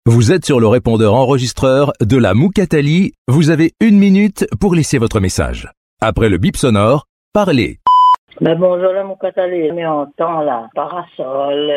Vous êtes sur le répondeur enregistreur de la Moukatali. Vous avez 1 minute pour laisser votre message. Après le bip sonore, parlez. Ben bonjour là, mon Moukatali, mais on entend là, parasol,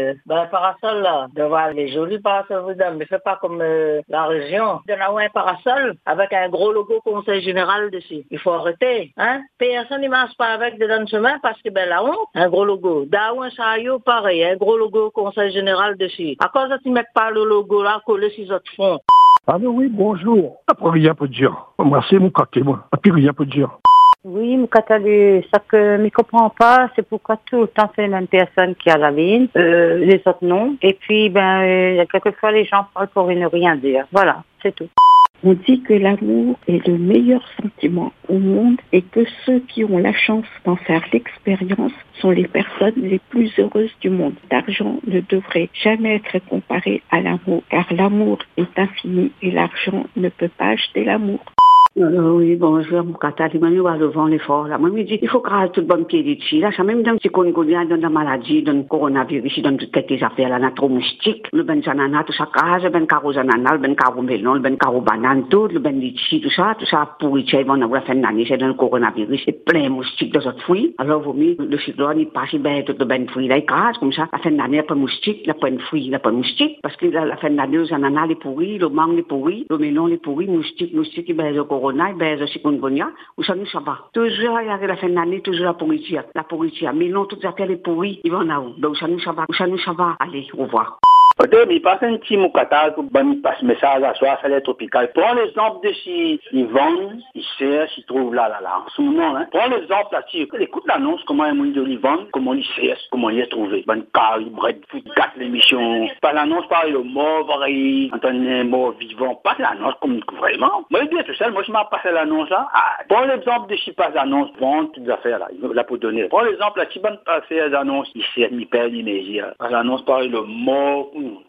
parasol là, devant les jolis parasols, vous mais faites pas comme la région. Il y en a un parasol avec un gros logo Conseil Général dessus. Il faut arrêter, hein. Personne ne marche pas avec des dans le chemin parce que la honte, un gros logo. Daou un chariot, pareil, un gros logo Conseil Général dessus. À cause de tu mets pas le logo là, collé sur les autres fonds. Allô, oui, bonjour. Après, rien peut dire. Merci, mon caquet, moi. Après, rien peut dire. Oui, Moukatali, ça que je ne comprends pas, c'est pourquoi tout le temps c'est les mêmes personnes qui a la ligne, les autres non. Et puis, quelquefois les gens parlent pour ne rien dire. Voilà, c'est tout. On dit que l'amour est le meilleur sentiment au monde et que ceux qui ont la chance d'en faire l'expérience sont les personnes les plus heureuses du monde. L'argent ne devrait jamais être comparé à l'amour, car l'amour est infini et l'argent ne peut pas acheter l'amour. Oui, bonjour, Moukatali, je vais devant l'effort, là. Moi, je me dis, il faut graver tout le bon pied d'ici, là. Ça même dans le chikungunya, dans la maladie, dans le coronavirus, dans toutes les affaires, là, trop moustique, le ben sanana, tout ça, case, le ben caro zanana, le ben caro melon, le ben caro banane, tout, le ben litchi, tout ça pourri, ils vont avoir fait une année, c'est dans le coronavirus, c'est plein de moustiques dans cette fruit. Alors, vous mettez, le cyclone, il passe, tout le ben fruit, là, il case, comme ça, la fin d'année, il n'y a pas de moustique, il n'y a pas de fruit, il n'y a pas de moustique, parce que la fin d'année, le zanana, il est pourri, le mangue, il est pourri, le melon, il est pourri, moustique, il baise le corona, il baise le chikungunya, ou ça nous ça va. Toujours, il y a la fin d'année, toujours la pourriture, mais non, toutes les affaires, les pourris, ils vont en haut. Donc, ça nous ça va. Allez, au revoir. Peut-être, il passe un petit moukatal pour passe message à soi, ça l'est tropical. Prends l'exemple de si ils vendent, ils cherchent, ils trouvent là, en ce moment, hein. Prends l'exemple là-dessus. Écoute l'annonce, comment ils vendent, comment ils cherchent, comment ils trouvent. Ben, car, ils brèdent, ils gâtent l'émission. Pas l'annonce, pas le mort, pareil, entendez, mort vivant. Pas l'annonce comme vraiment. Moi, je dis tout seul, moi, je m'en passe l'annonce là. Prends l'exemple de si passe l'annonce, vendre toutes les affaires là, là pour donner. Prends l'exemple là, si ben pas faire l'annonce, ils cherchent, ils perdent, ils mesures. Pas l'annonce, pareil, le mort,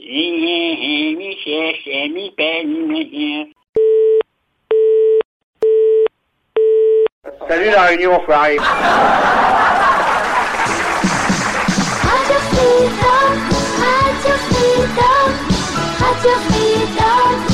Salut la réunion, frère. Radio Freedom, Radio Freedom, Radio Freedom.